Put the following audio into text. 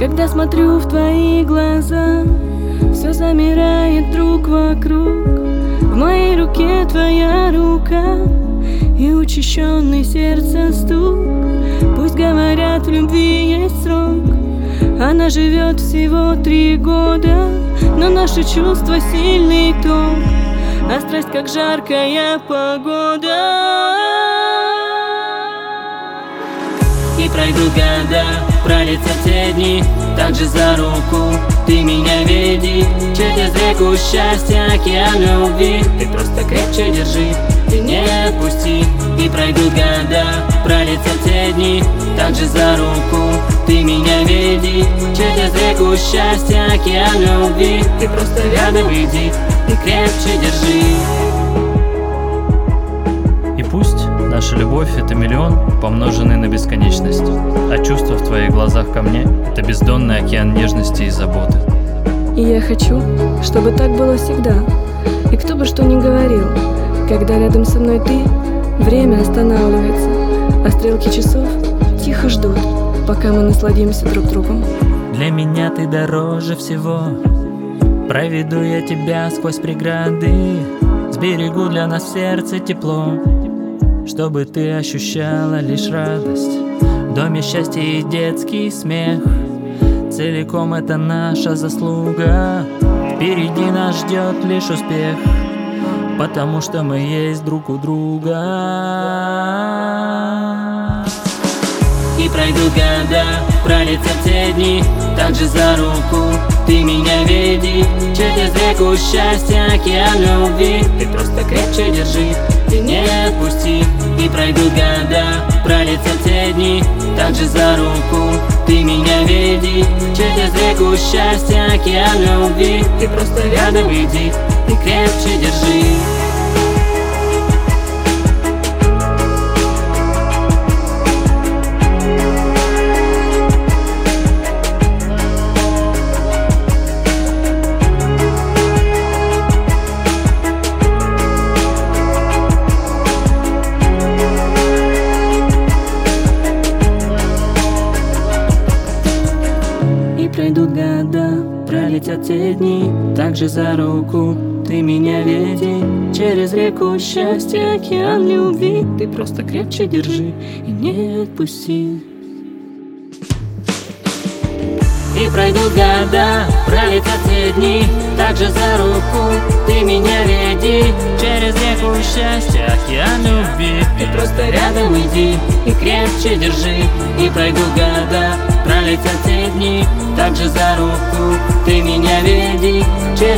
Когда смотрю в твои глаза, все замирает вдруг вокруг. В моей руке твоя рука и учащенный сердца стук. Пусть говорят, в любви есть срок, она живет всего 3 года, но наши чувства сильный ток, а страсть как жаркая погода. И пройдут года, пролетят все дни, так же за руку ты меня веди. Через реку счастья, океан любви, ты просто крепче держи, ты не отпусти. И пройдут года, пролетят все дни, так же за руку ты меня веди. Через реку счастья, океан любви, ты просто рядом иди, ты крепче держи. И пусть наша любовь — это миллион, помноженный на бесконечность, а чувства в твоих глазах ко мне — это бездонный океан нежности и заботы. И я хочу, чтобы так было всегда. И кто бы что ни говорил, когда рядом со мной ты, время останавливается, а стрелки часов тихо ждут, пока мы насладимся друг другом. Для меня ты дороже всего, проведу я тебя сквозь преграды, сберегу для нас в сердце тепло, чтобы ты ощущала лишь радость. В доме счастье и детский смех, целиком это наша заслуга. Впереди нас ждет лишь успех, потому что мы есть друг у друга. И пройдут года, пролетят все дни, так же за руку ты меня веди. Через реку счастья, океан любви, ты просто крепче держи, ты не отпусти. И пройдут года, пролетят все дни, так же за руку ты меня веди. Через реку счастья, океан любви, ты просто рядом иди, ты крепче держи. Пройдут года, пролетят те дни, так же за руку ты меня веди. Через реку счастья, океан любви, ты просто крепче держи и не отпусти. И пройдут года, пролетят те дни, так же за руку ты меня веди. Через реку счастья, океан любви, ты просто рядом иди и крепче держи. И пройдут года, пролетят те дни, так же за руку ты меня веди.